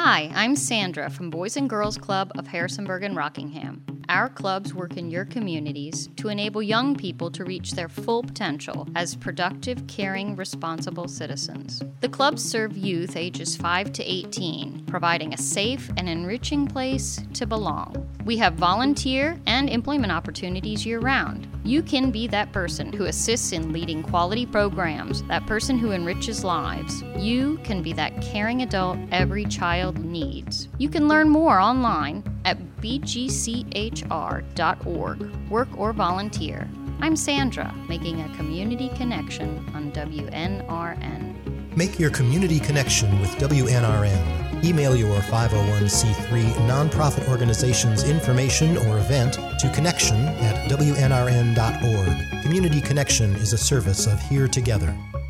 Hi, I'm Sandra from Boys and Girls Club of Harrisonburg and Rockingham. Our clubs work in your communities to enable young people to reach their full potential as productive, caring, responsible citizens. The clubs serve youth ages 5 to 18, providing a safe and enriching place to belong. We have volunteer and employment opportunities year-round. You can be that person who assists in leading quality programs, that person who enriches lives. You can be that caring adult every child needs. You can learn more online at bgchr.org. Work or volunteer. I'm Sandra, making a community connection on WNRN. Make your community connection with WNRN. Email your 501c3 nonprofit organization's information or event to connection@wnrn.org. Community Connection is a service of Here Together.